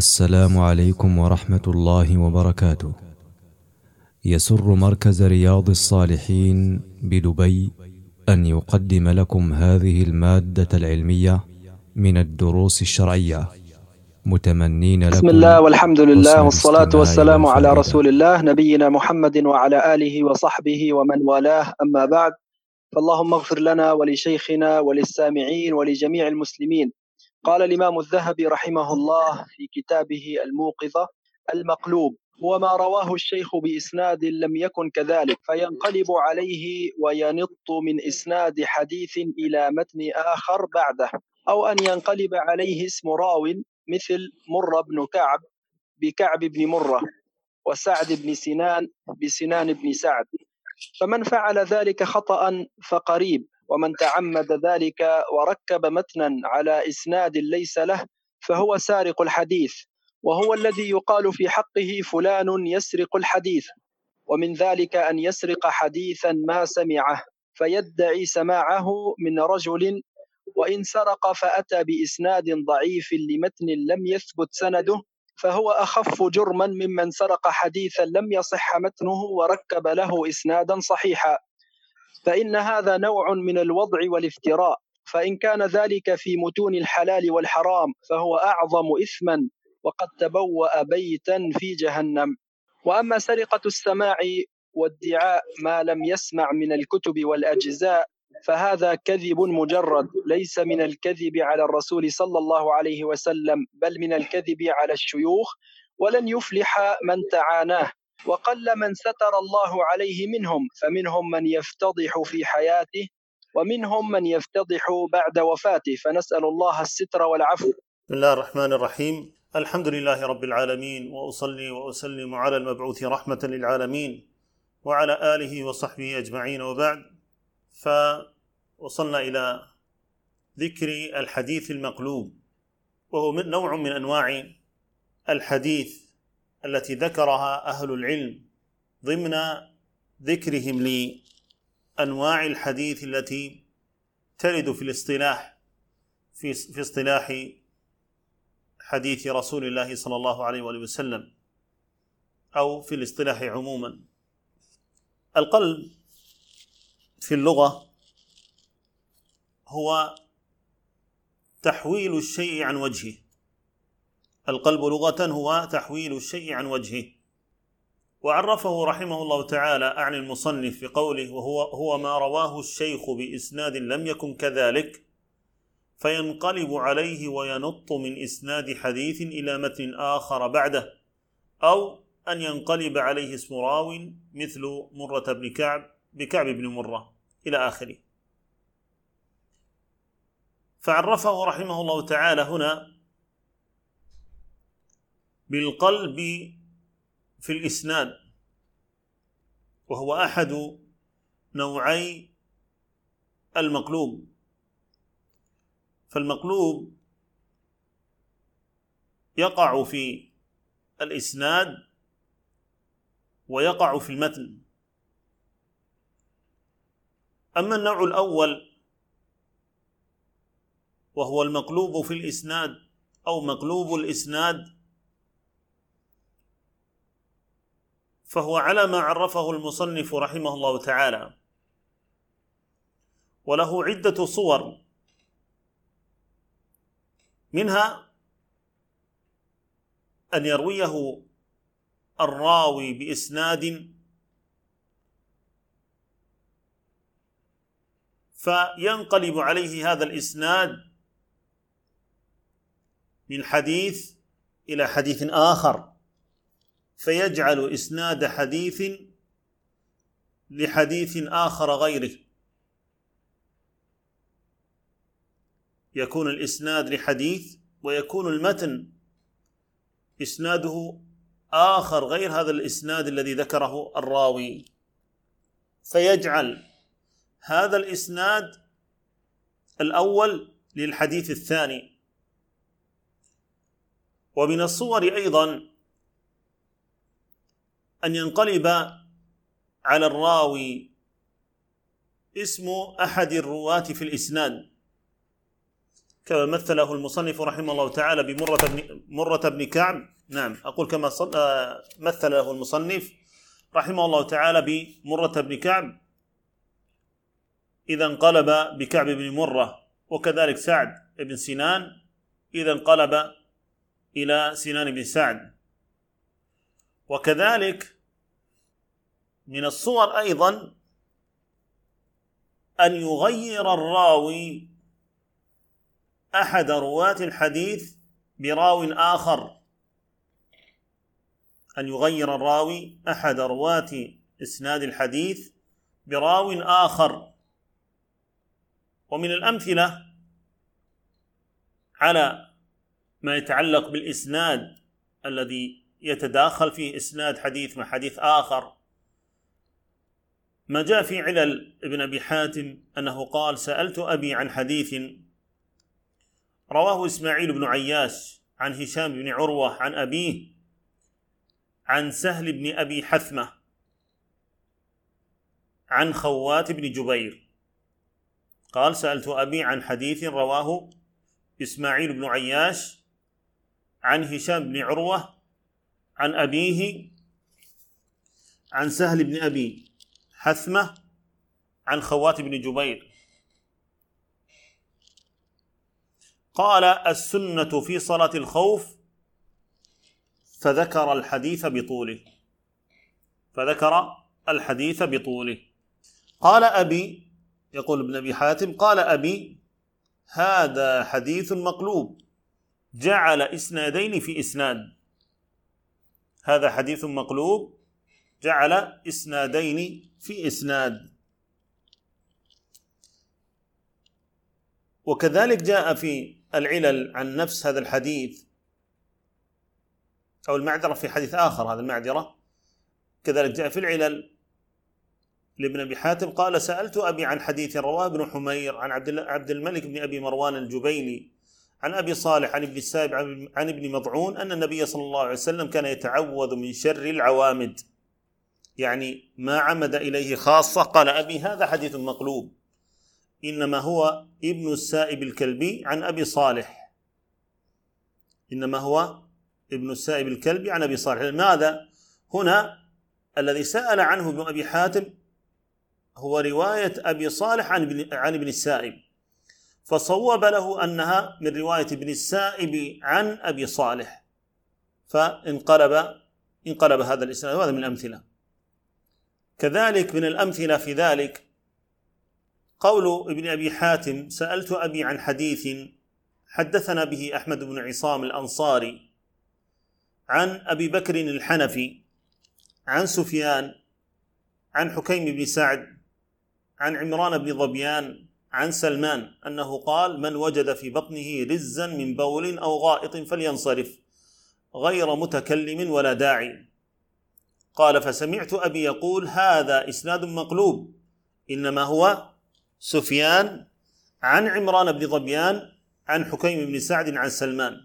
السلام عليكم ورحمة الله وبركاته. يسر مركز رياض الصالحين بدبي أن يقدم لكم هذه المادة العلمية من الدروس الشرعية، متمنين لكم بسم الله والحمد لله والصلاة والسلام على والفائدة. رسول الله نبينا محمد وعلى آله وصحبه ومن والاه، أما بعد، فاللهم اغفر لنا ولشيخنا وللسامعين ولجميع المسلمين. قال الإمام الذهبي رحمه الله في كتابه الموقظة: المقلوب هو ما رواه الشيخ بإسناد لم يكن كذلك فينقلب عليه وينط من إسناد حديث إلى متن آخر بعده، أو أن ينقلب عليه اسم راو مثل مر بن كعب بكعب بن مرة، وسعد بن سنان بسنان بن سعد، فمن فعل ذلك خطأ فقريب، ومن تعمد ذلك وركب متنا على إسناد ليس له فهو سارق الحديث، وهو الذي يقال في حقه فلان يسرق الحديث. ومن ذلك أن يسرق حديثا ما سمعه فيدعي سماعه من رجل، وإن سرق فأتى بإسناد ضعيف لمتن لم يثبت سنده فهو أخف جرما ممن سرق حديثا لم يصح متنه وركب له إسنادا صحيحا، فإن هذا نوع من الوضع والافتراء، فإن كان ذلك في متون الحلال والحرام فهو أعظم إثما وقد تبوأ بيتا في جهنم. وأما سرقة السماع وادعاء ما لم يسمع من الكتب والأجزاء فهذا كذب مجرد، ليس من الكذب على الرسول صلى الله عليه وسلم بل من الكذب على الشيوخ، ولن يفلح من تعاناه، وقل من ستر الله عليه منهم، فمنهم من يفتضح في حياته ومنهم من يفتضح بعد وفاته، فنسأل الله الستر والعفو. بسم الله الرحمن الرحيم. الحمد لله رب العالمين، وأصلي وأسلم على المبعوث رحمة للعالمين وعلى آله وصحبه أجمعين، وبعد، فوصلنا إلى ذكر الحديث المقلوب، وهو نوع من أنواع الحديث التي ذكرها أهل العلم ضمن ذكرهم لأنواع الحديث التي ترد في الاصطلاح في اصطلاح حديث رسول الله صلى الله عليه وآله وسلم، أو في الاصطلاح عموما. القلب في اللغة هو تحويل الشيء عن وجهه. القلب لغة هو تحويل الشيء عن وجهه، وعرفه رحمه الله تعالى عن المصنف بقوله: وهو ما رواه الشيخ بإسناد لم يكن كذلك فينقلب عليه وينط من إسناد حديث إلى متن آخر بعده، أو أن ينقلب عليه اسم راو مثل مرة بن كعب بكعب بن مرة إلى آخره. فعرفه رحمه الله تعالى هنا بالقلب في الإسناد، وهو أحد نوعي المقلوب. فالمقلوب يقع في الإسناد ويقع في المتن. أما النوع الأول وهو المقلوب في الإسناد أو مقلوب الإسناد، فهو على ما عرفه المصنف رحمه الله تعالى، وله عدة صور، منها أن يرويه الراوي بإسناد فينقلب عليه هذا الإسناد من حديث إلى حديث آخر، فيجعل إسناد حديث لحديث آخر غيره، يكون الإسناد لحديث ويكون المتن إسناده آخر غير هذا الإسناد الذي ذكره الراوي، فيجعل هذا الإسناد الأول للحديث الثاني. ومن الصور أيضا أن ينقلب على الراوي اسم أحد الرواة في الإسناد، كما مثله المصنف رحمه الله تعالى بمرة بن كعب. نعم، أقول كما مثل له المصنف رحمه الله تعالى بمرة بن كعب إذا انقلب بكعب بن مرة، وكذلك سعد بن سنان إذا انقلب إلى سنان بن سعد. وكذلك من الصور أيضا أن يغير الراوي أحد رواة الحديث براو آخر، أن يغير الراوي أحد رواة إسناد الحديث براو آخر. ومن الأمثلة على ما يتعلق بالإسناد الذي يتداخل فيه إسناد حديث مع حديث آخر ما جاء في علل ابن أبي حاتم أنه قال: سألت أبي عن حديث رواه إسماعيل بن عياش عن هشام بن عروة عن أبيه عن سهل بن أبي حثمة عن خوات بن جبير. قال: سألت أبي عن حديث رواه إسماعيل بن عياش عن هشام بن عروة عن أبيه عن سهل بن أبي حثمة عن خوات بن جبير. قال: السنة في صلاة الخوف، فذكر الحديث بطوله. قال أبي، يقول ابن أبي حاتم، قال أبي: هذا حديث مقلوب جعل إسنادين في إسناد. هذا حديث مقلوب جعل إسنادين في إسناد. وكذلك جاء في العلل عن نفس هذا الحديث، أو المعذرة في حديث آخر، هذا المعذرة كذلك جاء في العلل لابن أبي حاتم قال: سألت أبي عن حديث رواه ابن حمير عن عبد الملك بن أبي مروان الجبيلي عن أبي صالح عن ابن السائب عن ابن مضعون أن النبي صلى الله عليه وسلم كان يتعوذ من شر العوامد، يعني ما عمد إليه خاصة. قال أبي: هذا حديث مقلوب، إنما هو ابن السائب الكلبي عن أبي صالح، عن أبي صالح. لماذا هنا الذي سأل عنه ابن أبي حاتم هو رواية أبي صالح عن ابن السائب، فصوب له أنها من رواية ابن السائب عن أبي صالح، انقلب هذا الإسناد. وهذا من الأمثلة. كذلك من الأمثلة في ذلك قول ابن أبي حاتم: سألت أبي عن حديث حدثنا به أحمد بن عصام الأنصاري عن أبي بكر الحنفي عن سفيان عن حكيم بن سعد عن عمران بن ظبيان عن سلمان أنه قال: من وجد في بطنه رزا من بول أو غائط فلينصرف غير متكلم ولا داعي. قال: فسمعت أبي يقول: هذا إسناد مقلوب، إنما هو سفيان عن عمران بن ظبيان عن حكيم بن سعد عن سلمان.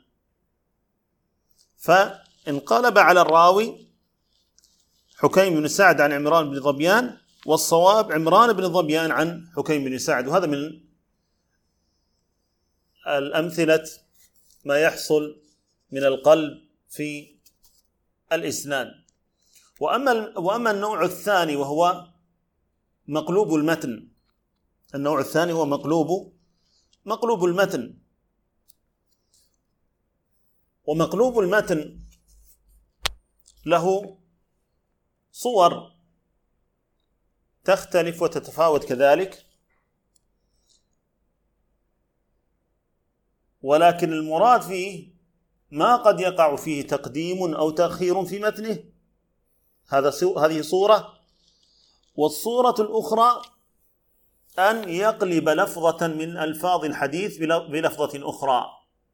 فانقلب على الراوي حكيم بن سعد عن عمران بن ظبيان، والصواب عمران بن ظبيان عن حكيم بن سعد. وهذا من الأمثلة ما يحصل من القلب في الإسناد. وأما النوع الثاني وهو مقلوب المتن، النوع الثاني هو مقلوب المتن. ومقلوب المتن له صور تختلف وتتفاوت كذلك، ولكن المراد فيه ما قد يقع فيه تقديم أو تأخير في متنه، هذه صورة. والصورة الأخرى أن يقلب لفظة من ألفاظ الحديث بلفظة أخرى،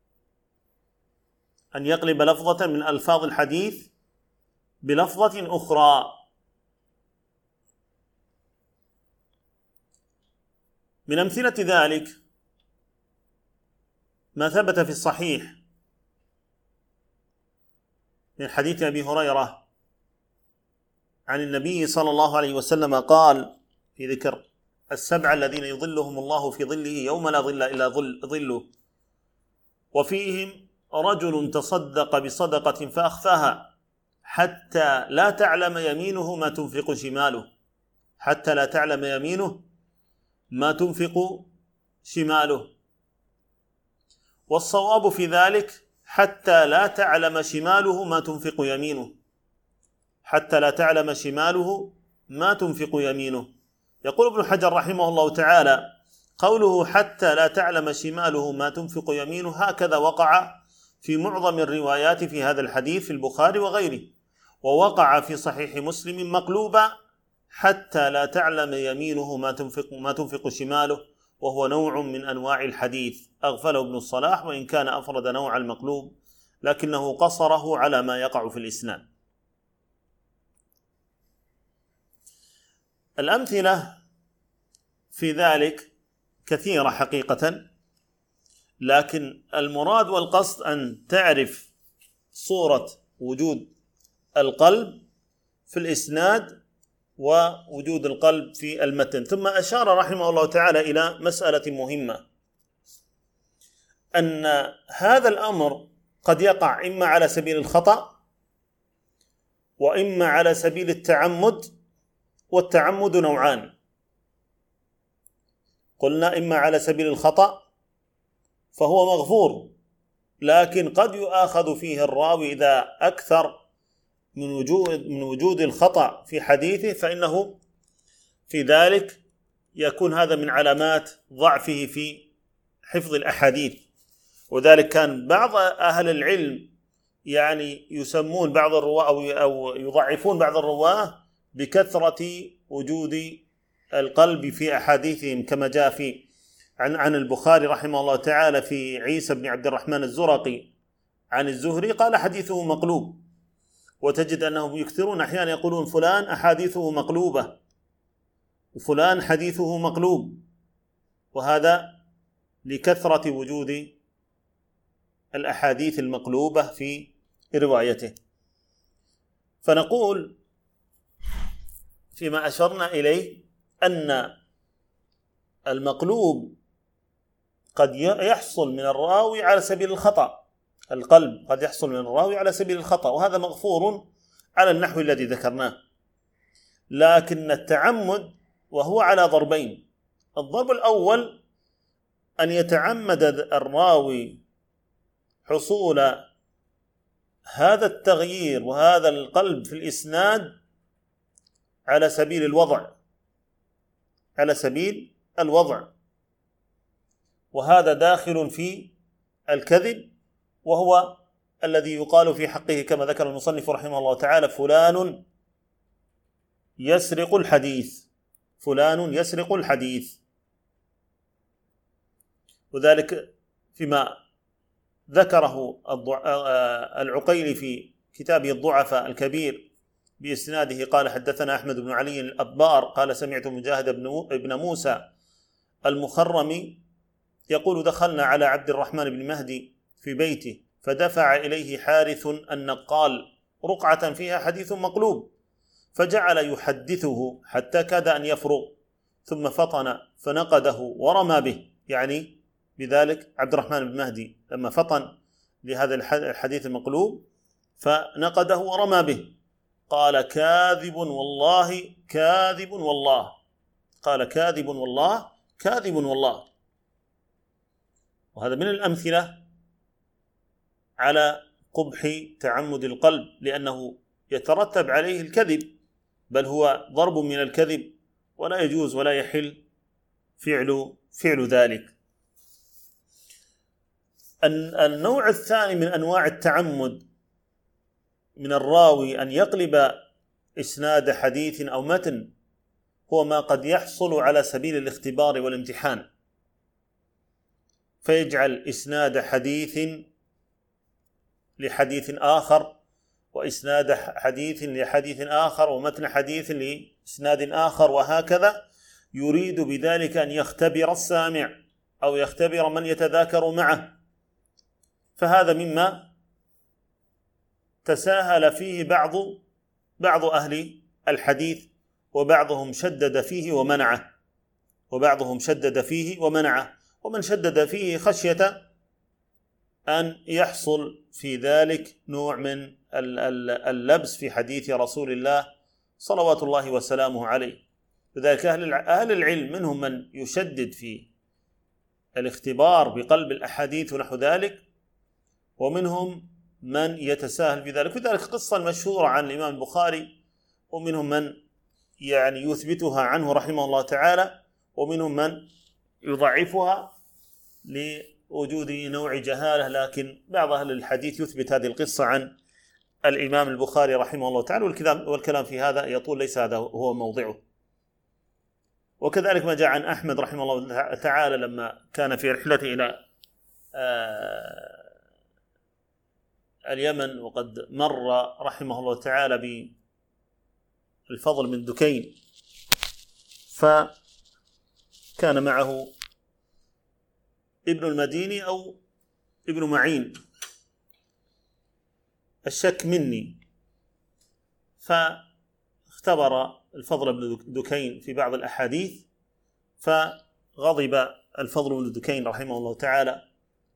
أن يقلب لفظة من ألفاظ الحديث بلفظة أخرى. من أمثلة ذلك ما ثبت في الصحيح من حديث أبي هريرة عن النبي صلى الله عليه وسلم قال في ذكر السبعة الذين يظلهم الله في ظله يوم لا ظل إلا ظله: وفيهم رجل تصدق بصدقة فأخفاها حتى لا تعلم يمينه ما تنفق شماله، حتى لا تعلم يمينه ما تنفق شماله. والصواب في ذلك حتى لا تعلم شماله ما تنفق يمينه، حتى لا تعلم شماله ما تنفق يمينه. يقول ابن حجر رحمه الله تعالى: قوله حتى لا تعلم شماله ما تنفق يمينه هكذا وقع في معظم الروايات في هذا الحديث في البخاري وغيره، ووقع في صحيح مسلم مقلوبا: حتى لا تعلم يمينه ما تنفق شماله، وهو نوع من أنواع الحديث أغفله ابن الصلاح، وإن كان أفرد نوع المقلوب لكنه قصره على ما يقع في الإسناد. الأمثلة في ذلك كثيرة حقيقة، لكن المراد والقصد أن تعرف صورة وجود القلب في الإسناد ووجود القلب في المتن. ثم أشار رحمه الله تعالى إلى مسألة مهمة، أن هذا الأمر قد يقع إما على سبيل الخطأ وإما على سبيل التعمد، والتعمد نوعان. قلنا إما على سبيل الخطأ فهو مغفور، لكن قد يؤاخذ فيه الراوي إذا أكثر من وجود الخطأ في حديثه، فإنه في ذلك يكون هذا من علامات ضعفه في حفظ الأحاديث. وذلك كان بعض أهل العلم يعني يسمون بعض الرواة أو يضعفون بعض الرواة بكثرة وجود القلب في أحاديثهم، كما جاء في عن البخاري رحمه الله تعالى في عيسى بن عبد الرحمن الزرقي عن الزهري قال حديثه مقلوب، وتجد أنهم يكثرون أحيانا يقولون فلان أحاديثه مقلوبة وفلان حديثه مقلوب، وهذا لكثرة وجود الأحاديث المقلوبة في روايته. فنقول فيما أشرنا إليه أن المقلوب قد يحصل من الراوي على سبيل الخطأ، القلب قد يحصل من الراوي على سبيل الخطأ، وهذا مغفور على النحو الذي ذكرناه. لكن التعمد وهو على ضربين: الضرب الأول أن يتعمد الراوي حصول هذا التغيير وهذا القلب في الإسناد على سبيل الوضع، على سبيل الوضع، وهذا داخل في الكذب، وهو الذي يقال في حقه كما ذكر المصنف رحمه الله تعالى: فلان يسرق الحديث، فلان يسرق الحديث. وذلك فيما ذكره العقيلي في كتابه الضعفاء الكبير بإسناده قال: حدثنا أحمد بن علي الأبار قال: سمعت مجاهد بن موسى المخرمي يقول: دخلنا على عبد الرحمن بن مهدي في بيته فدفع إليه حارث النقال رقعة فيها حديث مقلوب، فجعل يحدثه حتى كاد أن يفرغ، ثم فطن فنقده ورمى به، يعني بذلك عبد الرحمن بن مهدي لما فطن لهذا الحديث المقلوب فنقده ورمى به، قال: كاذب والله كاذب والله، قال: كاذب والله كاذب والله. وهذا من الأمثلة على قبح تعمد القلب، لأنه يترتب عليه الكذب، بل هو ضرب من الكذب، ولا يجوز ولا يحل فعل ذلك. النوع الثاني من أنواع التعمد من الراوي أن يقلب إسناد حديث أو متن، هو ما قد يحصل على سبيل الاختبار والامتحان، فيجعل إسناد حديث لحديث آخر، وإسناد حديث لحديث آخر، ومتن حديث لإسناد آخر، وهكذا، يريد بذلك أن يختبر السامع أو يختبر من يتذاكر معه. فهذا مما تساهل فيه بعض أهل الحديث، وبعضهم شدد فيه ومنعه، ومن شدد فيه خشية أن يحصل في ذلك نوع من اللبس في حديث رسول الله صلوات الله وسلامه عليه. لذلك أهل العلم منهم من يشدد في الاختبار بقلب الأحاديث ونحو ذلك، ومنهم من يتساهل في ذلك. وذلك قصة مشهورة عن الإمام البخاري، ومنهم من يعني يثبتها عنه رحمه الله تعالى، ومنهم من يضعفها لوجود نوع جهالة، لكن بعض أهل الحديث يثبت هذه القصة عن الإمام البخاري رحمه الله تعالى، والكلام في هذا يطول، ليس هذا هو موضعه. وكذلك ما جاء عن أحمد رحمه الله تعالى لما كان في رحلته إلى اليمن، وقد مر رحمه الله تعالى بالفضل بن دكين، فكان معه ابن المديني أو ابن معين، الشك مني، فاختبر الفضل بن دكين في بعض الأحاديث، فغضب الفضل بن دكين رحمه الله تعالى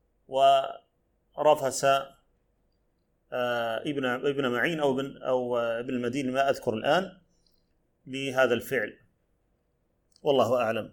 ورفس ابن معين أو ابن المديني، ما أذكر الآن، لهذا الفعل، والله أعلم.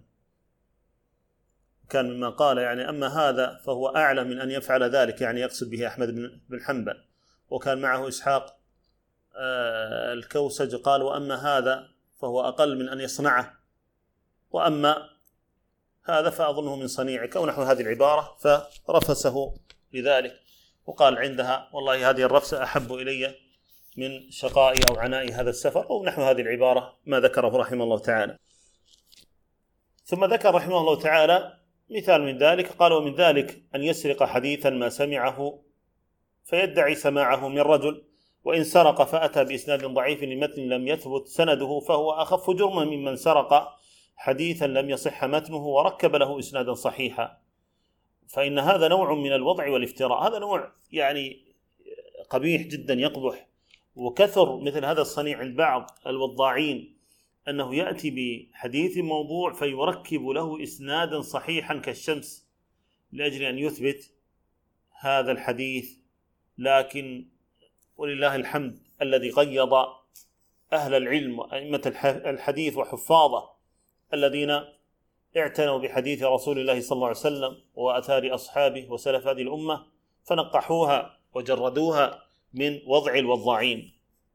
كان مما قال يعني أما هذا فهو أعلى من أن يفعل ذلك، يعني يقصد به أحمد بن حنبل. وكان معه إسحاق الكوسج قال وأما هذا فهو أقل من أن يصنعه، وأما هذا فأظنه من صنيعك، ونحو هذه العبارة، فرفسه لذلك. وقال عندها والله هذه الرفسة أحب إلي من شقائي أو عنائي هذا السفر، أو نحو هذه العبارة ما ذكره رحمه الله تعالى. ثم ذكر رحمه الله تعالى مثال من ذلك، قال ومن ذلك أن يسرق حديثا ما سمعه فيدعي سماعه من رجل، وإن سرق فأتى بإسناد ضعيف لمتن لم يثبت سنده فهو أخف جرما ممن سرق حديثا لم يصح متنه وركب له إسنادا صحيحا، فإن هذا نوع من الوضع والافتراء، هذا نوع يعني قبيح جدا يقبح. وكثر مثل هذا الصنيع عند بعض الوضاعين، أنه يأتي بحديث موضوع فيركب له إسنادا صحيحا كالشمس لأجل أن يثبت هذا الحديث. لكن ولله الحمد الذي قيض أهل العلم وأئمة الحديث وحفاظه الذين اعتنوا بحديث رسول الله صلى الله عليه وسلم وآثار أصحابه وسلف هذه الأمة، فنقحوها وجردوها من وضع الوضاعين.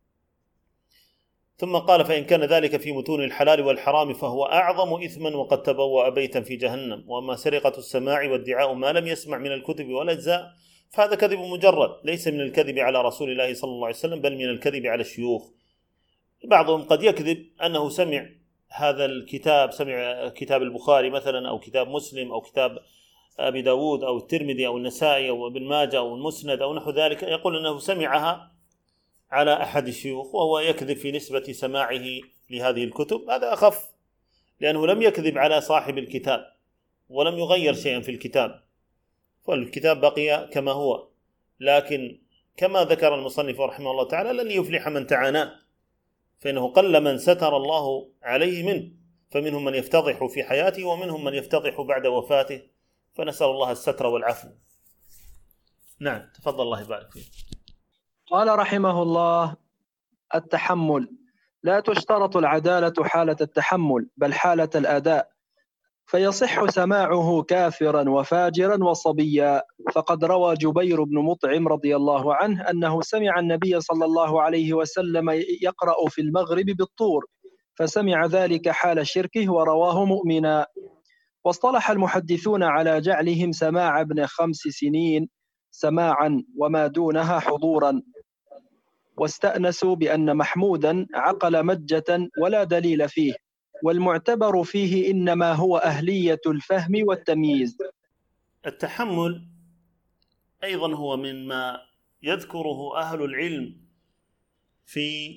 ثم قال فإن كان ذلك في متون الحلال والحرام فهو أعظم إثما وقد تبوأ بيتا في جهنم. وأما سرقة السماع وادعاء ما لم يسمع من الكتب والأجزاء فهذا كذب مجرد، ليس من الكذب على رسول الله صلى الله عليه وسلم، بل من الكذب على الشيوخ. بعضهم قد يكذب أنه سمع هذا الكتاب، سمع كتاب البخاري مثلا أو كتاب مسلم أو كتاب أبي داود أو الترمذي أو النسائي أو ابن ماجه أو المسند أو نحو ذلك، يقول أنه سمعها على أحد الشيوخ، وهو يكذب في نسبة سماعه لهذه الكتب. هذا أخف، لأنه لم يكذب على صاحب الكتاب ولم يغير شيئا في الكتاب، فالكتاب بقي كما هو. لكن كما ذكر المصنف رحمه الله تعالى لن يفلح من تعاناه، فإنه قل من ستر الله عليه منه، فمنهم من يفتضح في حياته ومنهم من يفتضح بعد وفاته، فنسأل الله الستر والعفو. نعم، تفضل الله يبارك فيك. قال رحمه الله: التحمل. لا تشترط العدالة حالة التحمل، بل حالة الأداء، فيصح سماعه كافرا وفاجرا وصبيا. فقد روى جبير بن مطعم رضي الله عنه أنه سمع النبي صلى الله عليه وسلم يقرأ في المغرب بالطور، فسمع ذلك حال شركه ورواه مؤمنا. واصطلح المحدثون على جعلهم سماع ابن 5 سنين سماعا وما دونها حضورا، واستأنسوا بأن محمودا عقل مجة ولا دليل فيه، والمعتبر فيه إنما هو أهلية الفهم والتمييز. التحمل أيضا هو مما يذكره أهل العلم في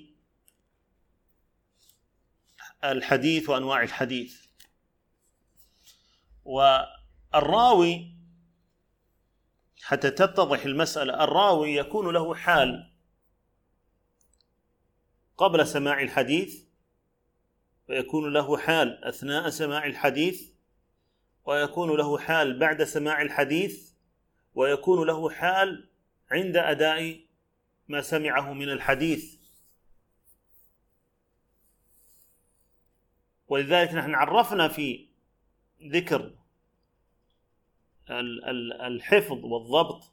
الحديث وأنواع الحديث. والراوي حتى تتضح المسألة، الراوي يكون له حال قبل سماع الحديث، ويكون له حال أثناء سماع الحديث، ويكون له حال بعد سماع الحديث، ويكون له حال عند أداء ما سمعه من الحديث. ولذلك نحن عرفنا في ذكر الحفظ والضبط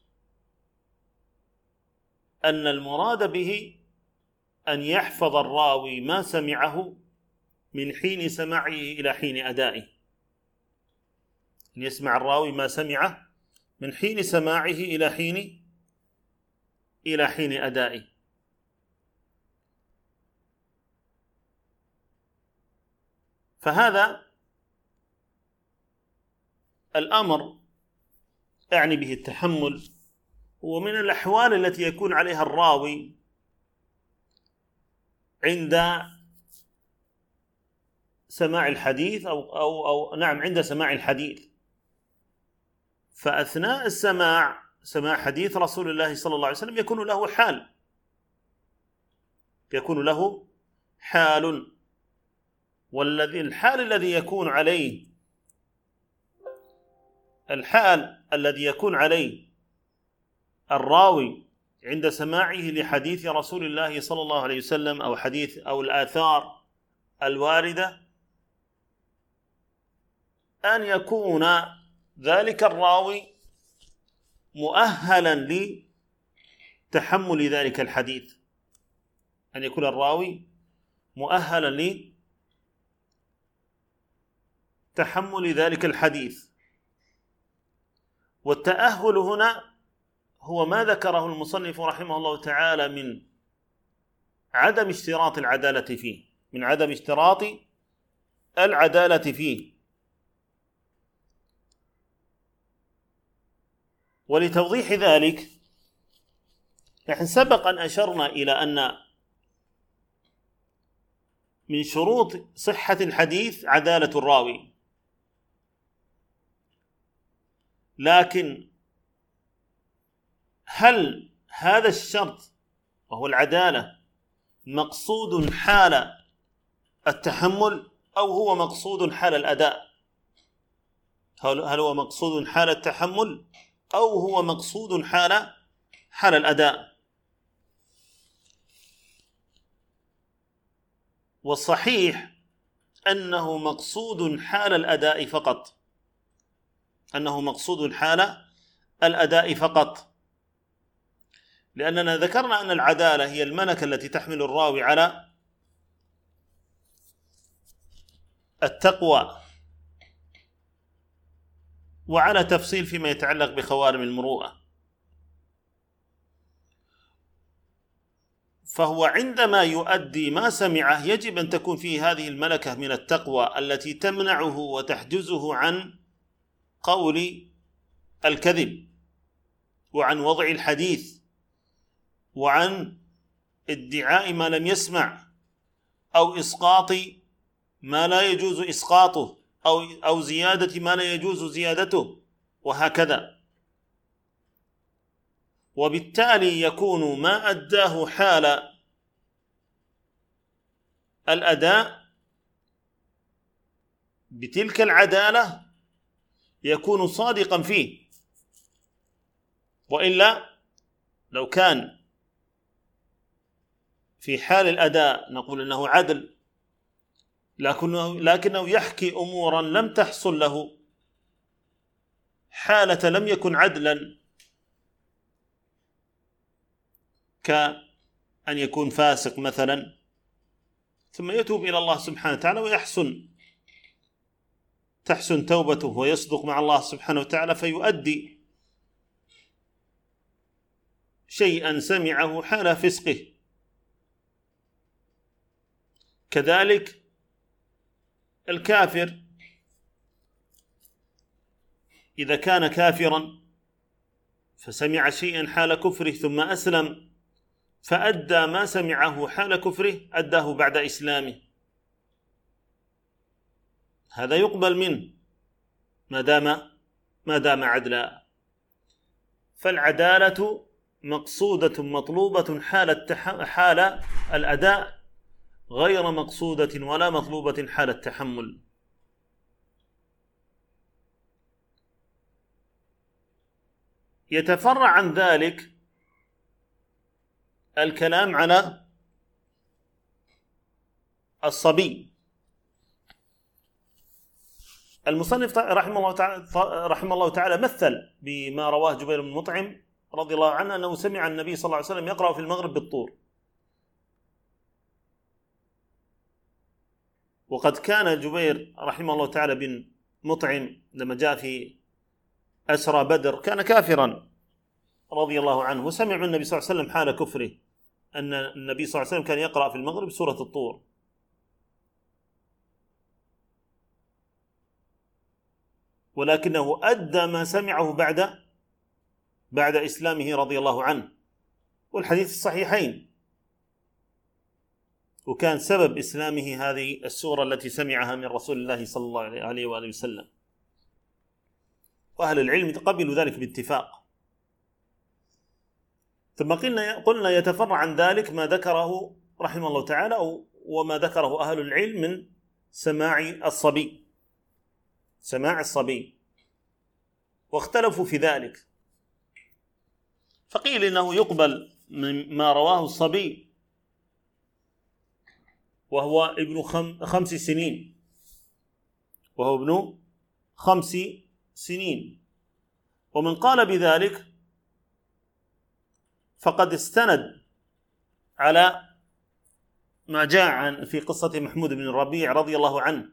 أن المراد به أن يحفظ الراوي ما سمعه من حين سماعه إلى حين أدائه، أن يسمع الراوي ما سمعه من حين سماعه إلى حين أدائه. فهذا الأمر أعني به التحمل، ومن الأحوال التي يكون عليها الراوي عند سماع الحديث أو نعم عند سماع الحديث. فأثناء سماع حديث رسول الله صلى الله عليه وسلم يكون له حال، الحال الذي يكون عليه الراوي عند سماعه لحديث رسول الله صلى الله عليه وسلم أو الآثار الواردة أن يكون ذلك الراوي مؤهلا لتحمل ذلك الحديث، أن يكون الراوي مؤهلا لتحمل ذلك الحديث. والتأهل هنا هو ما ذكره المصنف رحمه الله تعالى من عدم اشتراط العدالة فيه. ولتوضيح ذلك نحن سبق أن أشرنا إلى أن من شروط صحة الحديث عدالة الراوي، لكن هل هذا الشرط وهو العدالة مقصود حال التحمل أو هو مقصود حال الأداء؟ هل هو مقصود حال التحمل أو هو مقصود حال الأداء؟ والصحيح أنه مقصود حال الأداء فقط، لأننا ذكرنا أن العدالة هي الملكة التي تحمل الراوي على التقوى وعلى تفصيل فيما يتعلق بخوارم المروءة. فهو عندما يؤدي ما سمعه يجب أن تكون فيه هذه الملكة من التقوى التي تمنعه وتحجزه عن قول الكذب وعن وضع الحديث وعن ادعاء ما لم يسمع أو إسقاط ما لا يجوز إسقاطه أو زيادة ما لا يجوز زيادته وهكذا. وبالتالي يكون ما أداه حال الأداء بتلك العدالة يكون صادقا فيه، وإلا لو كان في حال الأداء نقول أنه عدل لكنه يحكي أمورا لم تحصل له حالة لم يكن عدلا، كأن يكون فاسق مثلا ثم يتوب إلى الله سبحانه وتعالى تحسن توبته ويصدق مع الله سبحانه وتعالى فيؤدي شيئا سمعه حال فسقه. كذلك الكافر إذا كان كافرا فسمع شيئا حال كفره ثم أسلم فأدى ما سمعه حال كفره أداه بعد إسلامه، هذا يقبل منه ما دام عدلا. فالعدالة مقصودة مطلوبة حال الأداء غير مقصودة ولا مطلوبة حال يتفرع عن ذلك الكلام على الصبي. المصنف رحمه الله تعالى مثل بما رواه جبير بن مطعم رضي الله عنه أنه سمع النبي صلى الله عليه وسلم يقرأ في المغرب بالطور، وقد كان جبير رحمه الله تعالى بن مطعم لما جاء في أسرى بدر كان كافرا رضي الله عنه، وسمع من النبي صلى الله عليه وسلم حال كفره أن النبي صلى الله عليه وسلم كان يقرأ في المغرب سورة الطور، ولكنه أدى ما سمعه بعد إسلامه رضي الله عنه، والحديث الصحيحين، وكان سبب إسلامه هذه السورة التي سمعها من رسول الله صلى الله عليه وآله وسلم، وأهل العلم قبلوا ذلك باتفاق. ثم قلنا يتفرع عن ذلك ما ذكره رحمه الله تعالى وما ذكره أهل العلم من سماع الصبي، واختلفوا في ذلك، فقيل إنه يقبل من ما رواه الصبي وهو ابن 5 سنين، ومن قال بذلك فقد استند على ما جاء في قصة محمود بن الربيع رضي الله عنه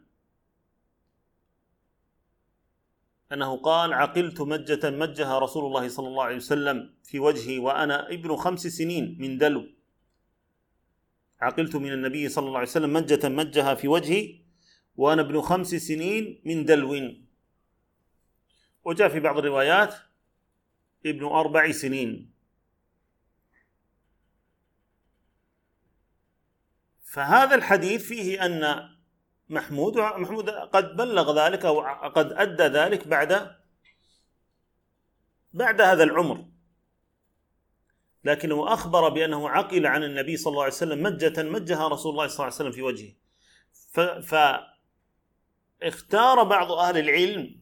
أنه قال: عقلت مجة مجها رسول الله صلى الله عليه وسلم في وجهي وأنا ابن 5 سنين من دلو. عقلت من النبي صلى الله عليه وسلم مجة مجها في وجهي وأنا ابن 5 سنين من دلو. وجاء في بعض الروايات ابن 4 سنين. فهذا الحديث فيه أن محمود قد بلغ ذلك أو قد أدى ذلك بعد هذا العمر، لكنه أخبر بأنه عقل عن النبي صلى الله عليه وسلم مجة مجها رسول الله صلى الله عليه وسلم في وجهه. فاختار بعض أهل العلم،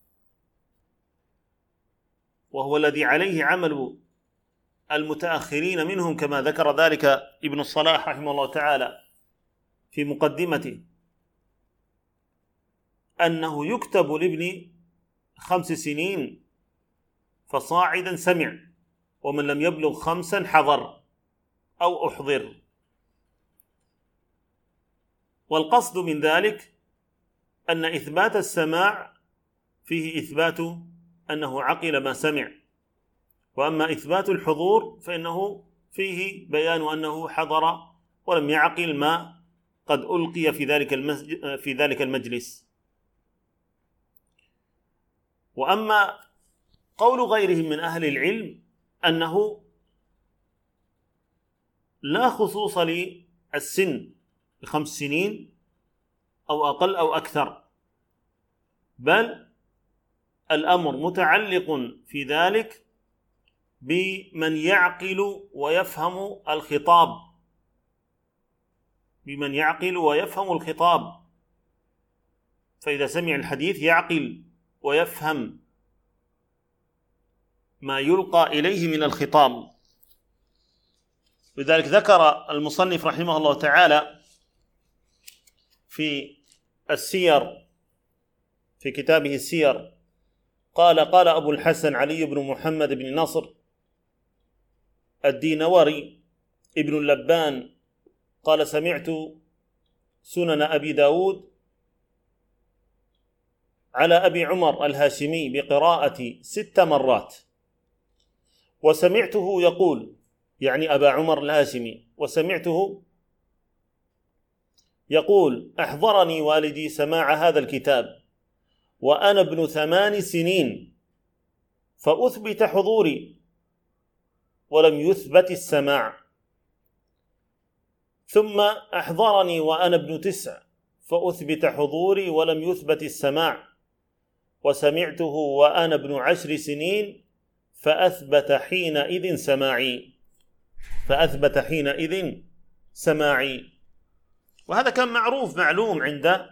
وهو الذي عليه عمل المتأخرين منهم كما ذكر ذلك ابن الصلاح رحمه الله تعالى في مقدمته، أنه يكتب لابن 5 سنين فصاعدا سمع، ومن لم يبلغ 5 حضر أو أحضر. والقصد من ذلك أن إثبات السماع فيه إثبات أنه عقل ما سمع، وأما إثبات الحضور فإنه فيه بيان أنه حضر ولم يعقل ما قد ألقي في ذلك المجلس. وأما قول غيرهم من أهل العلم أنه لا خصوص للسن ب5 سنين أو أقل أو أكثر، بل الأمر متعلق في ذلك بمن يعقل ويفهم الخطاب، فإذا سمع الحديث يعقل ويفهم ما يلقى إليه من الخطاب. لذلك ذكر المصنف رحمه الله تعالى في السير في كتابه السير قال أبو الحسن علي بن محمد بن نصر الدينوري ابن اللبان قال: سمعت سنن أبي داود على أبي عمر الهاشمي بقراءة 6 مرات، وسمعته يقول، يعني أبا عمر الهاشمي، وسمعته يقول: أحضرني والدي سماع هذا الكتاب وأنا ابن 8 سنين فأثبت حضوري ولم يثبت السماع، ثم أحضرني وأنا ابن 9 فأثبت حضوري ولم يثبت السماع، وسمعته وأنا ابن 10 سنين فأثبت حينئذ سماعي. وهذا كان معلوم عند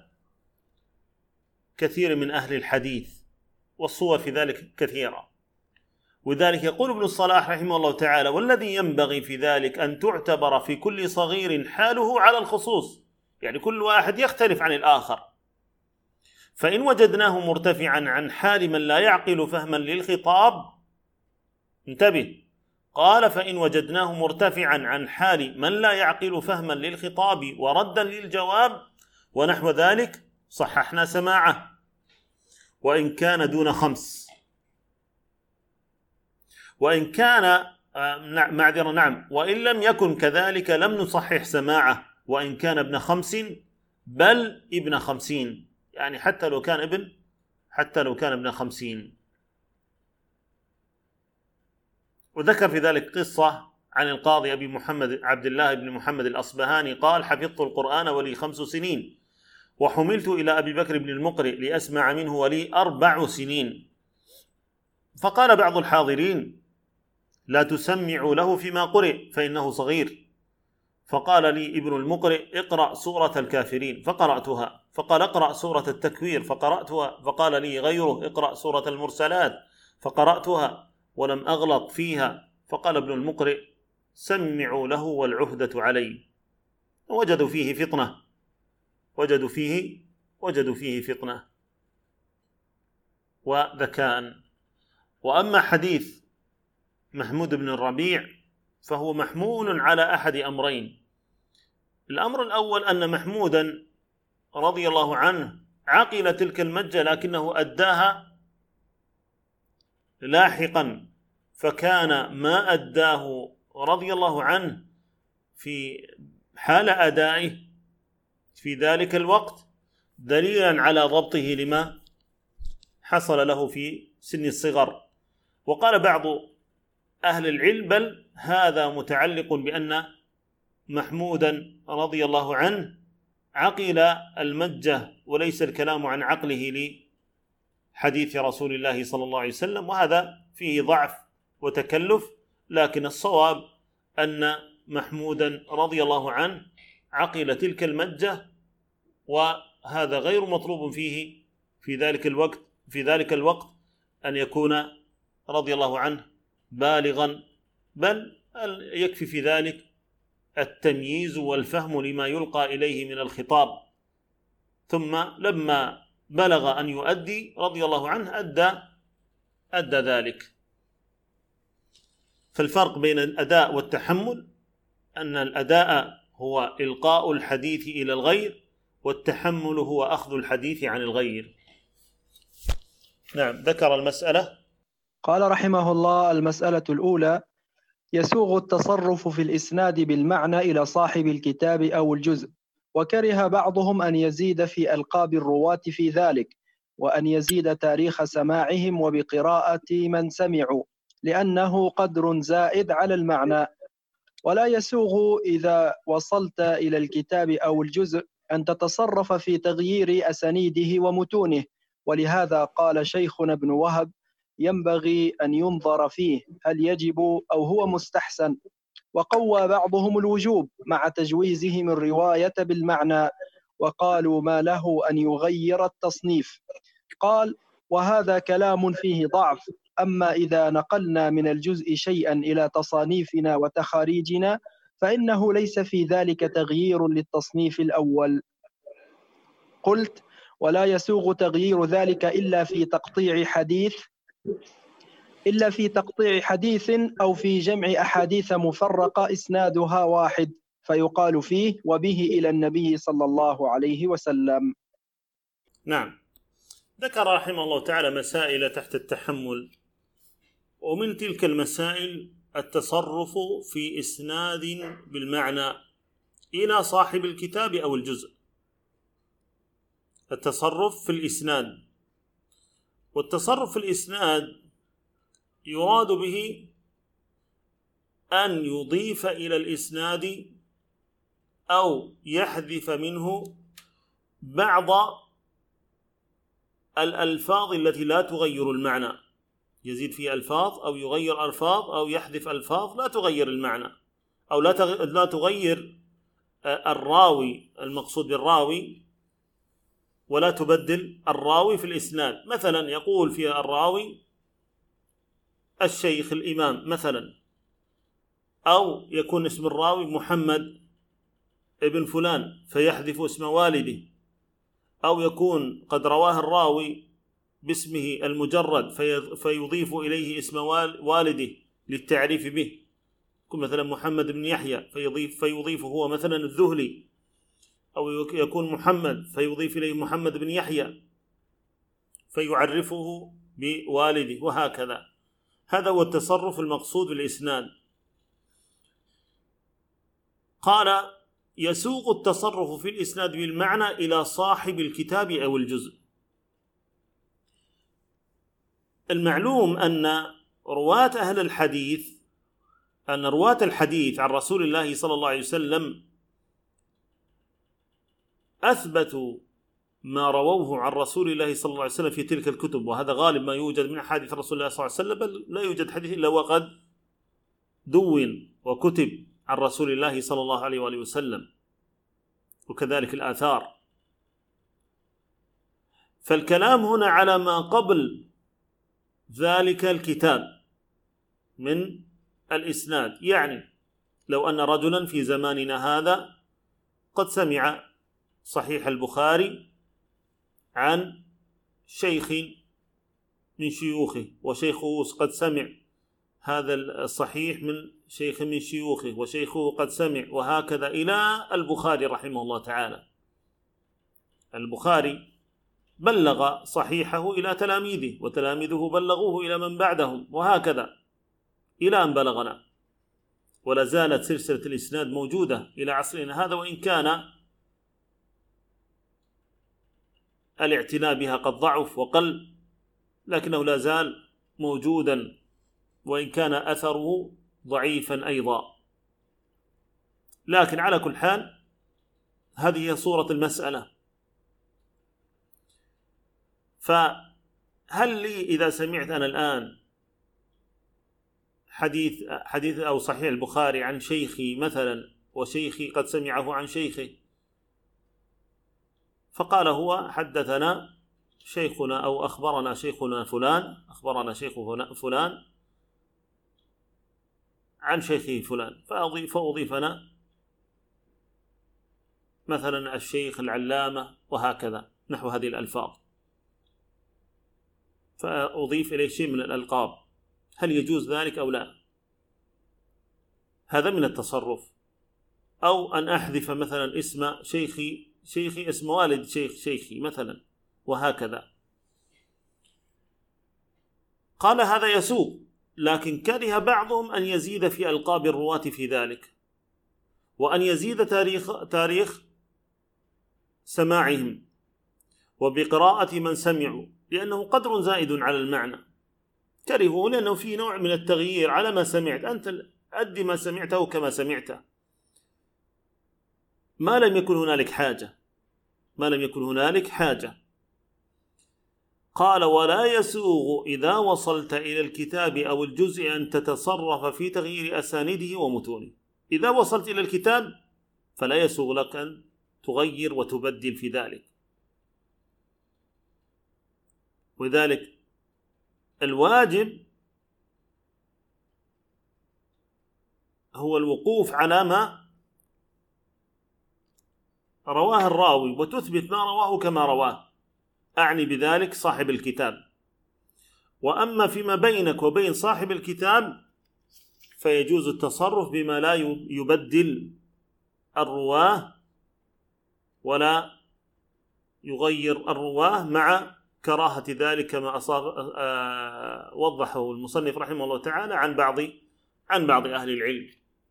كثير من أهل الحديث، والصور في ذلك كثيرة. وذلك يقول ابن الصلاح رحمه الله تعالى: والذي ينبغي في ذلك أن تعتبر في كل صغير حاله على الخصوص، يعني كل واحد يختلف عن الآخر. فإن وجدناه مرتفعا عن حال من لا يعقل فهما للخطاب، انتبه، قال: فإن وجدناه مرتفعا عن حال من لا يعقل فهما للخطاب وردا للجواب ونحو ذلك صححنا سماعه، وإن كان دون 5. وإن كان وإن لم يكن كذلك لم نصحح سماعه، وإن كان ابن 5 بل ابن 50، يعني حتى لو كان ابن 50. وذكر في ذلك قصة عن القاضي أبي محمد عبد الله بن محمد الأصبهاني قال: حفظت القرآن ولي 5 سنين، وحملت إلى أبي بكر بن المقرئ لأسمع منه ولي 4 سنين. فقال بعض الحاضرين: لا تسمعوا له فيما قرئ فإنه صغير. فقال لي ابن المقرئ: اقرأ سورة الكافرين، فقرأتها. فقال: اقرأ سورة التكوير، فقرأتها. فقال لي غيره: اقرأ سورة المرسلات، فقرأتها ولم أغلط فيها. فقال ابن المقرئ: سمعوا له والعهدة علي. وجدوا فيه فطنة وذكاء. وأما حديث محمود بن الربيع فهو محمول على أحد أمرين. الأمر الأول أن محمودا رضي الله عنه عقل تلك المجة لكنه أداها لاحقا، فكان ما أداه رضي الله عنه في حال أدائه في ذلك الوقت دليلا على ضبطه لما حصل له في سن الصغر. وقال بعض أهل العلم: بل هذا متعلق بأن محمودا رضي الله عنه عقل المجة، وليس الكلام عن عقله لحديث رسول الله صلى الله عليه وسلم، وهذا فيه ضعف وتكلف. لكن الصواب أن محمودا رضي الله عنه عقل تلك المجة، وهذا غير مطلوب فيه في ذلك الوقت أن يكون رضي الله عنه بالغا، بل يكفي في ذلك التمييز والفهم لما يلقى إليه من الخطاب. ثم لما بلغ أن يؤدي رضي الله عنه أدى ذلك. فالفرق بين الأداء والتحمل أن الأداء هو إلقاء الحديث إلى الغير، والتحمل هو أخذ الحديث عن الغير. نعم، ذكر المسألة. قال رحمه الله: المسألة الأولى: يسوغ التصرف في الإسناد بالمعنى إلى صاحب الكتاب أو الجزء، وكره بعضهم أن يزيد في ألقاب الرواة في ذلك، وأن يزيد تاريخ سماعهم وبقراءة من سمعوا، لأنه قدر زائد على المعنى. ولا يسوغ إذا وصلت إلى الكتاب أو الجزء أن تتصرف في تغيير أسانيده ومتونه. ولهذا قال شيخنا ابن وهب: ينبغي أن ينظر فيه هل يجب أو هو مستحسن. وقوى بعضهم الوجوب مع تجويزهم الرواية بالمعنى، وقالوا ما له أن يغير التصنيف. قال: وهذا كلام فيه ضعف. أما إذا نقلنا من الجزء شيئا إلى تصانيفنا وتخاريجنا فإنه ليس في ذلك تغيير للتصنيف الأول. قلت: ولا يسوغ تغيير ذلك إلا في تقطيع حديث أو في جمع أحاديث مفرقة إسنادها واحد، فيقال فيه: وبه إلى النبي صلى الله عليه وسلم. نعم، ذكر رحمه الله تعالى مسائل تحت التحمل، ومن تلك المسائل التصرف في إسناد بالمعنى إلى صاحب الكتاب أو الجزء. التصرف في الإسناد، والتصرف في الإسناد يراد به أن يضيف إلى الإسناد أو يحذف منه بعض الألفاظ التي لا تغير المعنى، يزيد فيه ألفاظ أو يغير ألفاظ أو يحذف ألفاظ لا تغير المعنى، أو لا تغير الراوي، المقصود بالراوي، ولا تبدل الراوي في الإسناد. مثلا يقول في الراوي: الشيخ الإمام مثلا، أو يكون اسم الراوي محمد ابن فلان فيحذف اسم والده، أو يكون قد رواه الراوي باسمه المجرد فيضيف إليه اسم والده للتعريف به، يكون مثلا محمد بن يحيى فيضيف هو مثلا الذهلي، أو يكون محمد فيضيف إليه محمد بن يحيى فيعرفه بوالده، وهكذا. هذا هو التصرف المقصود بالإسناد. قال: يسوق التصرف في الإسناد بالمعنى إلى صاحب الكتاب أو الجزء. المعلوم أن رواة أهل الحديث، أن رواة الحديث عن رسول الله صلى الله عليه وسلم أثبتوا ما رووه عن رسول الله صلى الله عليه وسلم في تلك الكتب، وهذا غالب ما يوجد من حديث رسول الله صلى الله عليه وسلم، بل لا يوجد حديث إلا وقد دون وكتب عن رسول الله صلى الله عليه وآله وسلم، وكذلك الآثار. فالكلام هنا على ما قبل ذلك الكتاب من الإسناد، يعني لو أن رجلا في زماننا هذا قد سمع صحيح البخاري عن شيخ من شيوخه، وشيخه قد سمع هذا الصحيح من شيخ من شيوخه، وشيخه قد سمع، وهكذا إلى البخاري رحمه الله تعالى. البخاري بلغ صحيحه إلى تلاميذه، وتلاميذه بلغوه إلى من بعدهم، وهكذا إلى أن بلغنا، ولا زالت سلسلة الإسناد موجودة إلى عصرنا هذا، وإن كان الاعتناء بها قد ضعف وقل، لكنه لا زال موجودا، وإن كان أثره ضعيفا أيضا. لكن على كل حال هذه هي صورة المسألة. فهل لي إذا سمعت أنا الآن حديث أو صحيح البخاري عن شيخي مثلا، وشيخي قد سمعه عن شيخه، فقال هو حدثنا شيخنا أو أخبرنا شيخنا فلان، أخبرنا شيخ فلان عن شيخه فلان، فأضيفنا مثلا الشيخ العلامة، وهكذا نحو هذه الألفاظ، فأضيف إليه شيء من الألقاب. هل يجوز ذلك أو لا؟ هذا من التصرف. أو أن أحذف مثلا اسم شيخي اسم والد شيخي مثلا، وهكذا. قال: هذا يسوق، لكن كره بعضهم أن يزيد في ألقاب الرواة في ذلك، وأن يزيد تاريخ سماعهم وبقراءة من سمعوا، لأنه قدر زائد على المعنى. كرهوا لأنه في نوع من التغيير على ما سمعت، أنت أدي ما سمعته كما سمعته، ما لم يكن هنالك حاجة. قال: ولا يسوغ إذا وصلت إلى الكتاب أو الجزء أن تتصرف في تغيير أسانيده ومتونه. إذا وصلت إلى الكتاب فلا يسوغ لك أن تغير وتبدل في ذلك. وذلك الواجب هو الوقوف على ما رواه الراوي، وتثبت ما رواه كما رواه، أعني بذلك صاحب الكتاب. وأما فيما بينك وبين صاحب الكتاب فيجوز التصرف بما لا يبدل الرواه ولا يغير الرواه، مع كراهة ذلك كما وضحه المصنف رحمه الله تعالى عن بعض أهل العلم.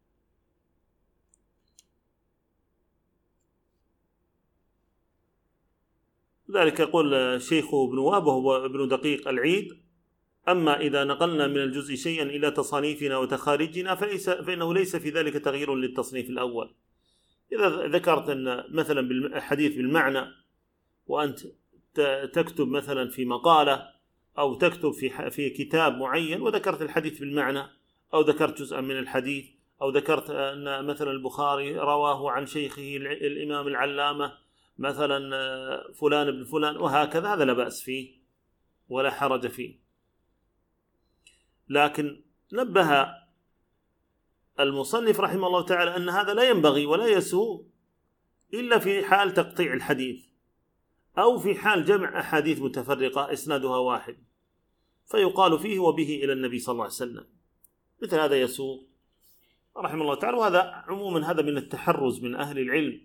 ذلك يقول شيخه ابن وهب وهو ابن دقيق العيد: أما إذا نقلنا من الجزء شيئا إلى تصانيفنا وتخارجنا فإنه ليس في ذلك تغيير للتصنيف الأول. إذا ذكرت أن مثلا الحديث بالمعنى، وأنت تكتب مثلا في مقالة أو تكتب في كتاب معين وذكرت الحديث بالمعنى، أو ذكرت جزءا من الحديث، أو ذكرت أن مثلا البخاري رواه عن شيخه الإمام العلامة مثلا فلان ابن فلان، وهكذا، هذا لا بأس فيه ولا حرج فيه. لكن نبه المصنف رحمه الله تعالى أن هذا لا ينبغي ولا يسوء إلا في حال تقطيع الحديث أو في حال جمع أحاديث متفرقة إسنادها واحد فيقال فيه وبه إلى النبي صلى الله عليه وسلم، مثل هذا يسوء رحمه الله تعالى. وهذا عموما هذا من التحرز من أهل العلم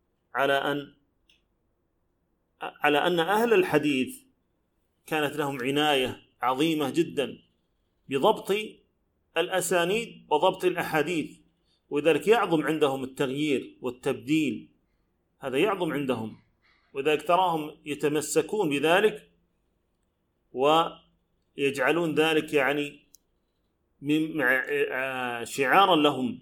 على أن أهل الحديث كانت لهم عناية عظيمة جدا بضبط الأسانيد وضبط الأحاديث، وذلك يعظم عندهم التغيير والتبديل، هذا يعظم عندهم، وذلك تراهم يتمسكون بذلك ويجعلون ذلك يعني شعارا لهم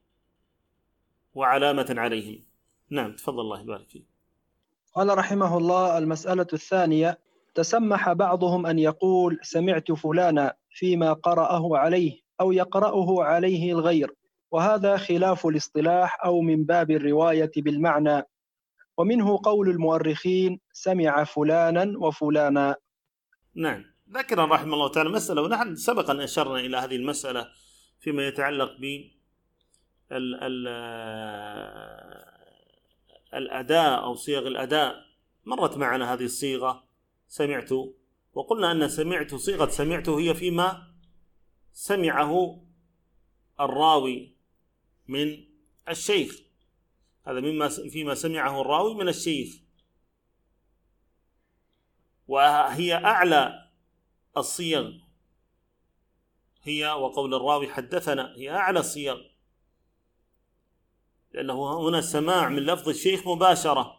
وعلامة عليهم. نعم تفضل الله يبارك فيك. قال رحمه الله: المسألة الثانية: تسمح بعضهم أن يقول سمعت فلانا فيما قرأه عليه أو يقرأه عليه الغير، وهذا خلاف الاصطلاح أو من باب الرواية بالمعنى، ومنه قول المؤرخين سمع فلانا وفلانا. نعم، ذكر رحمه الله تعالى مسألة، ونحن سبقا أشرنا إلى هذه المسألة فيما يتعلق بالأداء أو صيغ الأداء. مرت معنا هذه الصيغة سمعت، وقلنا أن سمعت صيغة سمعت هي فيما سمعه الراوي من الشيخ، هذا فيما سمعه الراوي من الشيخ، وهي أعلى الصيغ، هي وقول الراوي حدثنا هي أعلى الصيغ، لأنه هنا سماع من لفظ الشيخ مباشرة.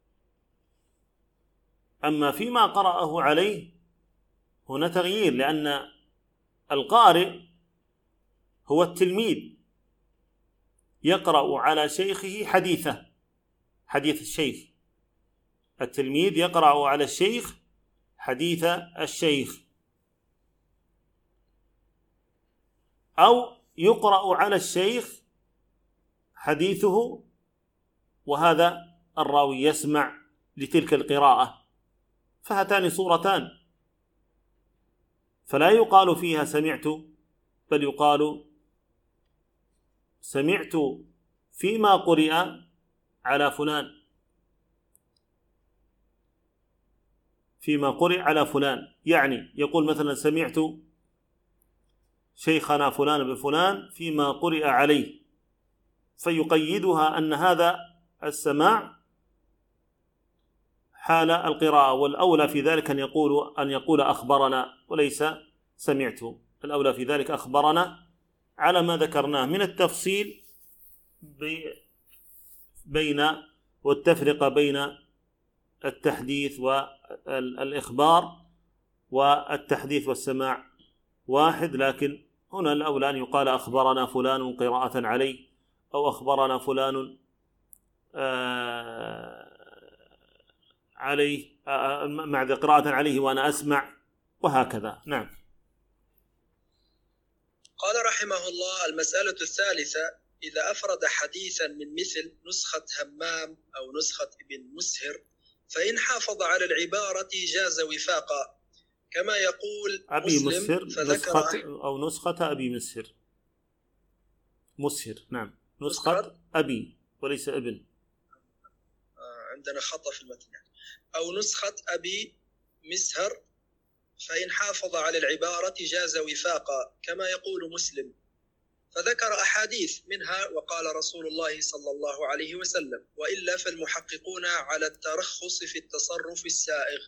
أما فيما قرأه عليه هنا تغيير، لأن القارئ هو التلميذ يقرأ على شيخه حديث الشيخ، التلميذ يقرأ على الشيخ حديث الشيخ، أو يقرأ على الشيخ حديثه، وهذا الراوي يسمع لتلك القراءة، فهاتان صورتان، فلا يقال فيها سمعت، بل يقال سمعت فيما قرئ على فلان، فيما قرئ على فلان، يعني يقول مثلا سمعت شيخنا فلان بفلان فيما قرئ عليه، فيقيدها أن هذا السماع حال القراءة، والأولى في ذلك أن يقول أخبرنا وليس سمعت، الأولى في ذلك أخبرنا على ما ذكرناه من التفصيل والتفرقة بين التحديث والإخبار، والتحديث والسماع واحد، لكن هنا الأولى أن يقال أخبرنا فلان قراءة عليه، أو أخبرنا فلان عليه مع قراءة عليه وأنا أسمع، وهكذا. نعم. قال رحمه الله: المسألة الثالثة: إذا أفرد حديثا من مثل نسخة همام أو نسخة ابن مسهر، فإن حافظ على العبارة جاز وفاقا، كما يقول أبي مسهر، نسخة أبي مسهر. نعم، نسخة أبي وليس ابن، عندنا خطأ في المتن يعني. أو نسخة أبي مسهر، فإن حافظ على العبارة جاز وفاقا، كما يقول مسلم، فذكر أحاديث منها وقال رسول الله صلى الله عليه وسلم، وإلا فالمحققون على الترخص في التصرف السائغ.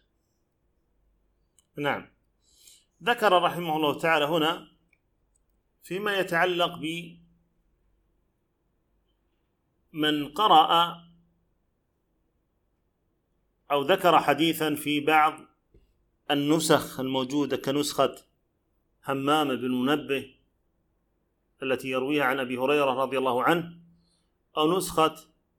نعم. ذكر رحمه الله تعالى هنا فيما يتعلق بمن قرأ أو ذكر حديثا في بعض النسخ الموجودة كنسخة همام بن منبه التي يرويها عن أبي هريرة رضي الله عنه، أو نسخة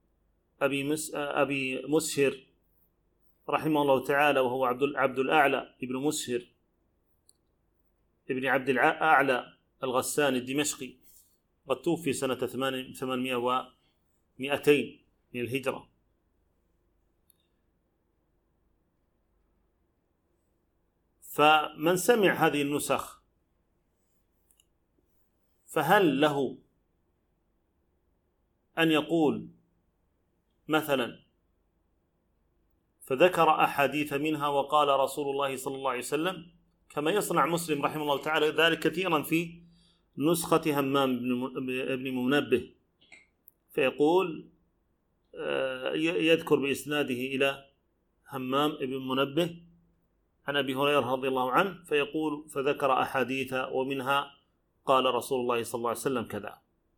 أبي مسهر رحمه الله تعالى، وهو عبد الأعلى ابن مسهر ابن عبد الأعلى الغساني الدمشقي، قد توفي سنة 800 و200 من الهجرة. فمن سمع هذه النسخ فهل له أن يقول مثلا فذكر أحاديث منها وقال رسول الله صلى الله عليه وسلم، كما يصنع مسلم رحمه الله تعالى ذلك كثيرا في نسخة همام بن منبه، فيقول يذكر بإسناده إلى همام بن منبه عن أبي هريرة رضي الله عنه، فيقول فذكر أحاديث ومنها قال رسول الله صلى الله عليه وسلم كذا.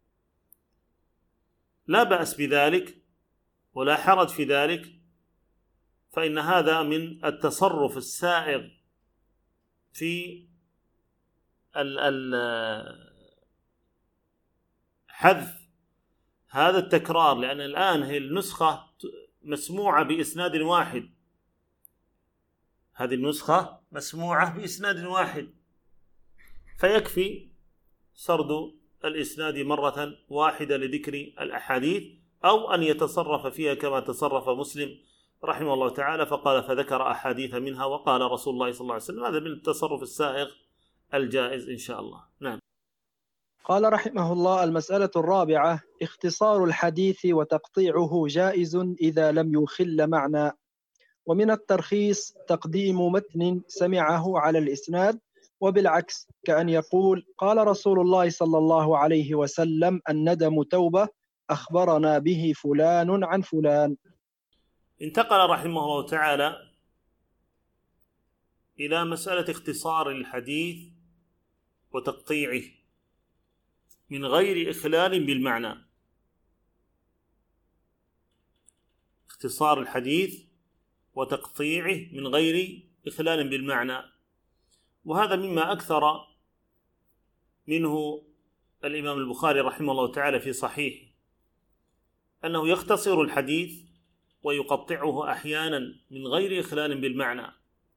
لا بأس بذلك ولا حرج في ذلك، فإن هذا من التصرف السائغ في حذف هذا التكرار، لأن الآن هي النسخة مسموعة بإسناد واحد، هذه النسخة مسموعة بإسناد واحد، فيكفي سرد الإسناد مرة واحدة لذكر الأحاديث، أو أن يتصرف فيها كما تصرف مسلم رحمه الله تعالى فقال فذكر أحاديث منها وقال رسول الله صلى الله عليه وسلم. هذا من التصرف السائغ الجائز إن شاء الله. نعم. قال رحمه الله: المسألة الرابعة: اختصار الحديث وتقطيعه جائز إذا لم يخل معنى. ومن الترخيص تقديم متن سمعه على الإسناد، وبالعكس كأن يقول: قال رسول الله صلى الله عليه وسلم: الندم توبة، أخبرنا به فلان عن فلان. انتقل رحمه الله تعالى إلى مسألة اختصار الحديث وتقطيعه من غير إخلال بالمعنى. اختصار الحديث وتقطيعه من غير إخلال بالمعنى، وهذا مما أكثر منه الإمام البخاري رحمه الله تعالى في صحيحه، أنه يختصر الحديث ويقطعه أحيانا من غير إخلال بالمعنى،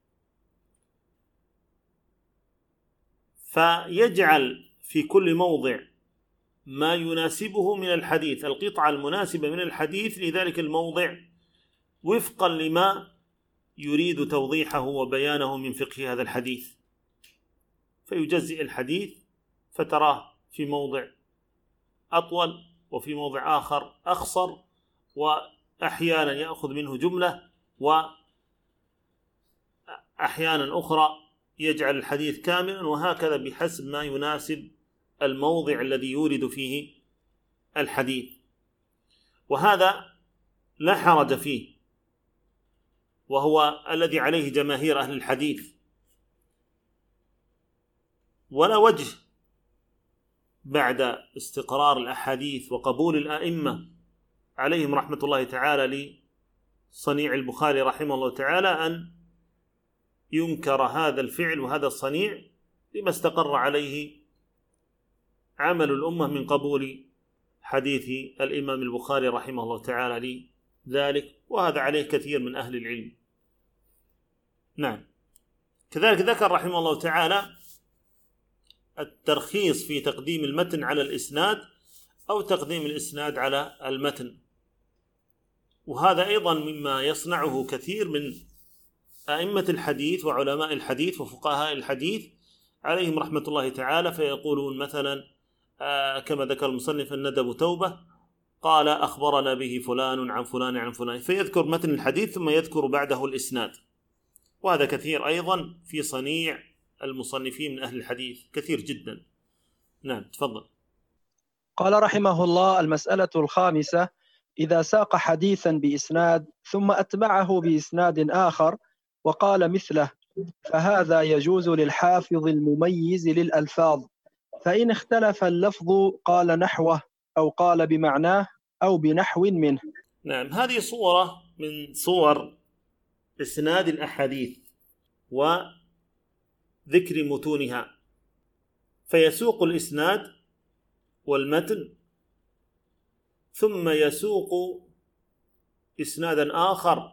فيجعل في كل موضع ما يناسبه من الحديث، القطعة المناسبة من الحديث لذلك الموضع وفقا لما يريد توضيحه وبيانه من فقه هذا الحديث، فيجزئ الحديث فتراه في موضع أطول وفي موضع آخر أخصر، وأحيانا يأخذ منه جملة، وأحيانا أخرى يجعل الحديث كاملا، وهكذا بحسب ما يناسب الموضع الذي يورد فيه الحديث، وهذا لا حرج فيه، وهو الذي عليه جماهير أهل الحديث. ولا وجه بعد استقرار الأحاديث وقبول الأئمة عليهم رحمة الله تعالى لصنيع البخاري رحمه الله تعالى أن ينكر هذا الفعل وهذا الصنيع، لما استقر عليه عمل الأمة من قبول حديث الإمام البخاري رحمه الله تعالى لذلك، وهذا عليه كثير من أهل العلم. نعم. كذلك ذكر رحمه الله تعالى الترخيص في تقديم المتن على الإسناد أو تقديم الإسناد على المتن، وهذا أيضا مما يصنعه كثير من أئمة الحديث وعلماء الحديث وفقهاء الحديث عليهم رحمة الله تعالى، فيقولون مثلا كما ذكر المصنف: الندم توبة، قال أخبرنا به فلان عن فلان عن فلان، فيذكر متن الحديث ثم يذكر بعده الإسناد، وهذا كثير أيضا في صنيع المصنفين من أهل الحديث، كثير جدا. نعم، تفضل. قال رحمه الله: المسألة الخامسة: إذا ساق حديثا بإسناد ثم أتبعه بإسناد آخر وقال مثله، فهذا يجوز للحافظ المميز للألفاظ، فإن اختلف اللفظ قال نحوه أو قال بمعناه أو بنحو منه. نعم، هذه صورة من صور إسناد الأحاديث وذكر متونها، فيسوق الإسناد والمتن ثم يسوق إسنادا آخر،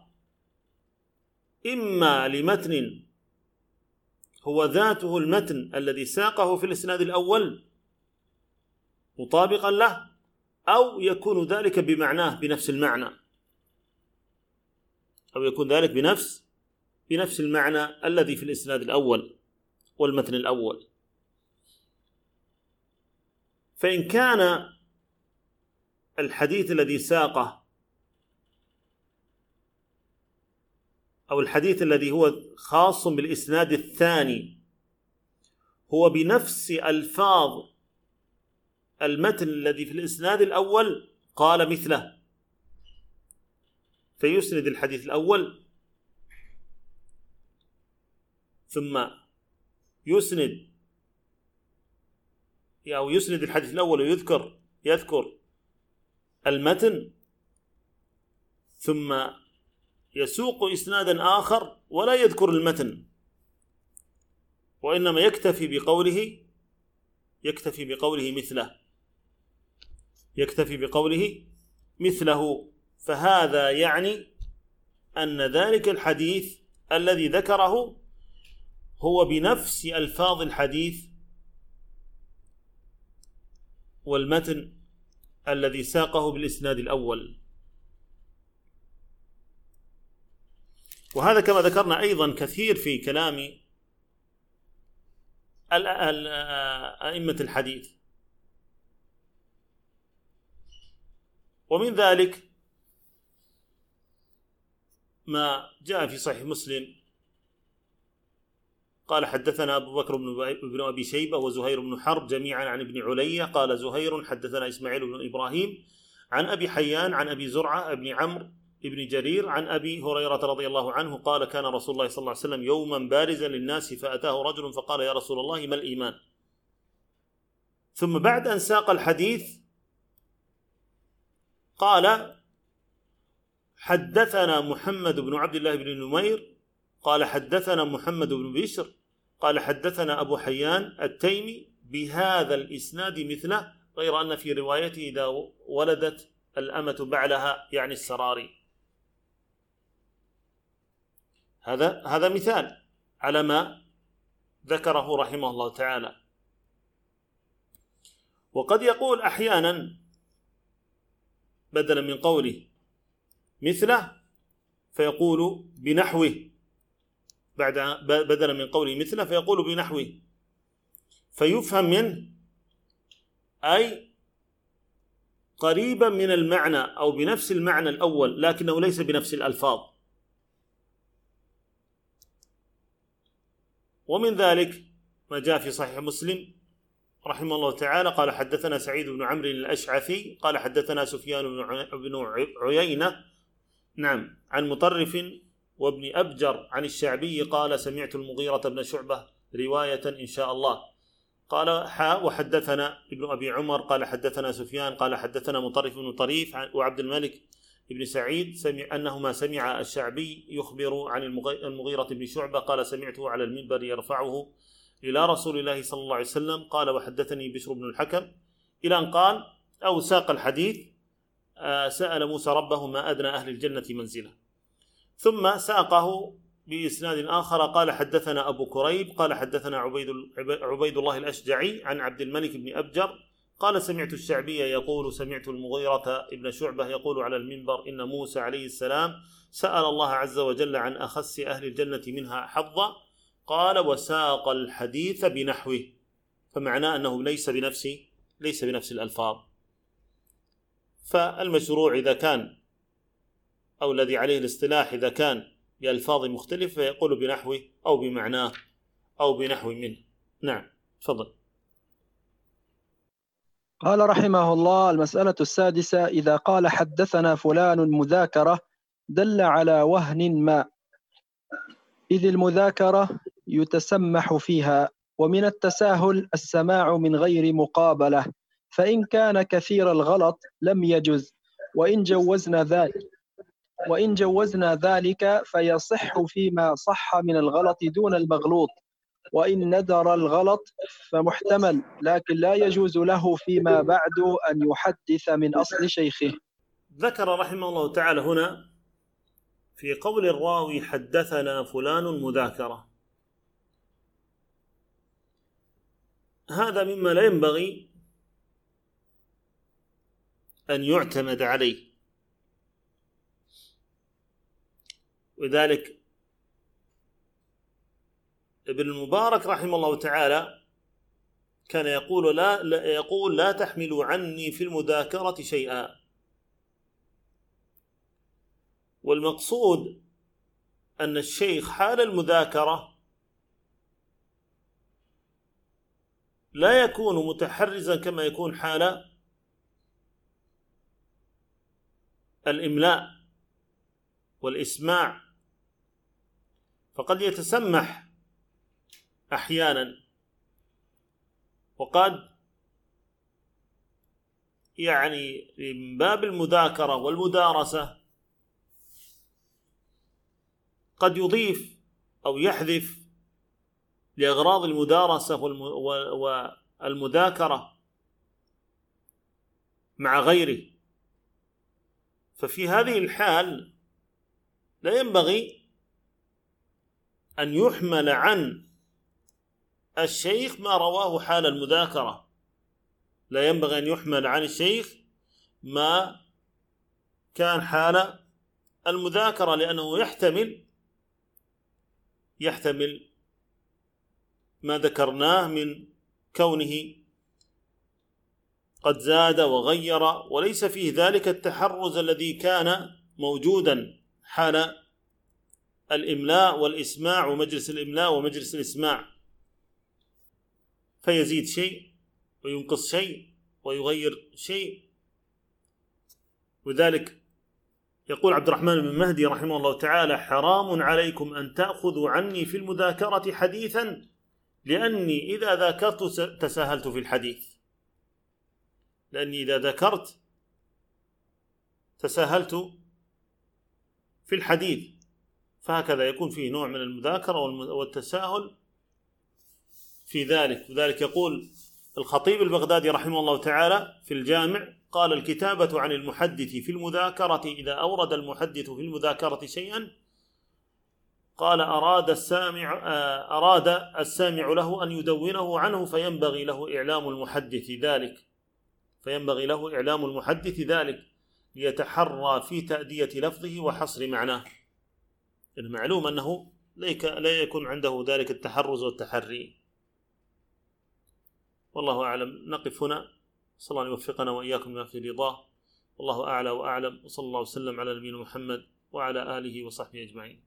إما لمتن هو ذاته المتن الذي ساقه في الإسناد الأول مطابقا له، أو يكون ذلك بمعناه بنفس المعنى، أو يكون ذلك بنفس المعنى الذي في الإسناد الأول والمتن الأول. فإن كان الحديث الذي ساقه أو الحديث الذي هو خاص بالإسناد الثاني هو بنفس ألفاظ المتن الذي في الإسناد الأول قال مثله، فيسند الحديث الأول ثم يسند الحديث الأول ويذكر المتن، ثم يسوق إسنادا آخر ولا يذكر المتن، وإنما يكتفي بقوله مثله، فهذا يعني أن ذلك الحديث الذي ذكره هو بنفس ألفاظ الحديث والمتن الذي ساقه بالإسناد الأول. وهذا كما ذكرنا أيضا كثير في كلام أئمة الحديث. ومن ذلك ما جاء في صحيح مسلم قال حدثنا أبو بكر بن أبي شيبة وزهير بن حرب جميعا عن ابن علية قال زهير حدثنا إسماعيل بن إبراهيم عن أبي حيان عن أبي زرعة ابن عمرو ابن جرير عن أبي هريرة رضي الله عنه قال كان رسول الله صلى الله عليه وسلم يوما بارزا للناس فأتاه رجل فقال يا رسول الله ما الإيمان؟ ثم بعد أن ساق الحديث قال حدثنا محمد بن عبد الله بن نمير قال حدثنا محمد بن بشر قال حدثنا أبو حيان التيمي بهذا الإسناد مثله، غير أن في روايته إذا ولدت الأمة بعلها يعني السراري. هذا مثال على ما ذكره رحمه الله تعالى. وقد يقول أحيانا بدلا من قوله مثله فيقول بنحوه، بدلا من قوله مثله فيقول بنحوه، فيفهم منه أي قريبا من المعنى أو بنفس المعنى الأول لكنه ليس بنفس الألفاظ. ومن ذلك ما جاء في صحيح مسلم رحمه الله تعالى قال حدثنا سعيد بن عمرو الأشعثي قال حدثنا سفيان بن عيينة عن مطرف وابن أبجر عن الشعبي قال سمعت المغيرة بن شعبة رواية إن شاء الله قال وحدثنا ابن أبي عمر قال حدثنا سفيان قال حدثنا مطرف بن طريف وعبد الملك بن سعيد أنهما سمع الشعبي يخبر عن المغيرة بن شعبة قال سمعته على المنبر يرفعه إلى رسول الله صلى الله عليه وسلم قال وحدثني بشر بن الحكم إلى أن قال أو ساق الحديث سأل موسى ربه ما أدنى أهل الجنة منزله، ثم ساقه بإسناد آخر قال حدثنا أبو كريب قال حدثنا عبيد الله الأشجعي عن عبد الملك بن أبجر قال سمعت الشعبي يقول سمعت المغيرة بن شعبة يقول على المنبر إن موسى عليه السلام سأل الله عز وجل عن أخس أهل الجنة منها حظا قال وساق الحديث بنحوه، فمعناه أنه ليس بنفس الألفاظ. فالمشروع إذا كان أو الذي عليه الاصطلاح إذا كان بألفاظ مختلفة فيقول بنحوه أو بمعناه أو بنحو منه. نعم تفضل. قال رحمه الله المسألة السادسة إذا قال حدثنا فلان مذاكرة دل على وهن ما، إذ المذاكرة يتسمح فيها، ومن التساهل السماع من غير مقابلة، فإن كان كثير الغلط لم يجز، وإن جوزنا ذلك فيصح فيما صح من الغلط دون المغلوط، وإن ندر الغلط فمحتمل لكن لا يجوز له فيما بعد أن يحدث من أصل شيخه. ذكر رحمه الله تعالى هنا في قول الراوي حدثنا فلان مذاكرة، هذا مما لا ينبغي أن يعتمد عليه، وذلك ابن المبارك رحمه الله تعالى كان يقول لا تحملوا عني في المذاكرة شيئا. والمقصود أن الشيخ حال المذاكرة لا يكون متحرزا كما يكون حال الإملاء والإسماع، فقد يتسمح أحيانا، وقد من باب المذاكرة والمدارسة قد يضيف أو يحذف لأغراض المدارسة والمذاكرة مع غيره. ففي هذه الحال لا ينبغي أن يحمل عن الشيخ ما رواه حال المذاكرة، لا ينبغي أن يحمل عن الشيخ ما كان حال المذاكرة، لأنه يحتمل ما ذكرناه من كونه قد زاد وغير، وليس فيه ذلك التحرز الذي كان موجودا حال الإملاء والإسماع ومجلس الإملاء ومجلس الإسماع، فيزيد شيء وينقص شيء ويغير شيء. وذلك يقول عبد الرحمن بن مهدي رحمه الله تعالى: حرام عليكم أن تأخذوا عني في المذاكرة حديثا، لأني إذا ذاكرت تساهلت في الحديث، لأني إذا ذكرت تساهلت في الحديث. فهكذا يكون فيه نوع من المذاكرة والتساهل في ذلك. وذلك يقول الخطيب البغدادي رحمه الله تعالى في الجامع: قال: الكتابة عن المحدث في المذاكرة إذا أورد المحدث في المذاكرة شيئا قال أراد السامع له أن يدونه عنه فينبغي له إعلام المحدث ذلك ليتحرى في تأدية لفظه وحصر معناه. المعلوم أنه لا يكون عنده ذلك التحرز والتحري. والله أعلم. نقف هنا، صلى الله يوفقنا وإياكم لما في رضاه، والله أعلى وأعلم، وصلى الله وسلم على نبينا محمد وعلى آله وصحبه أجمعين.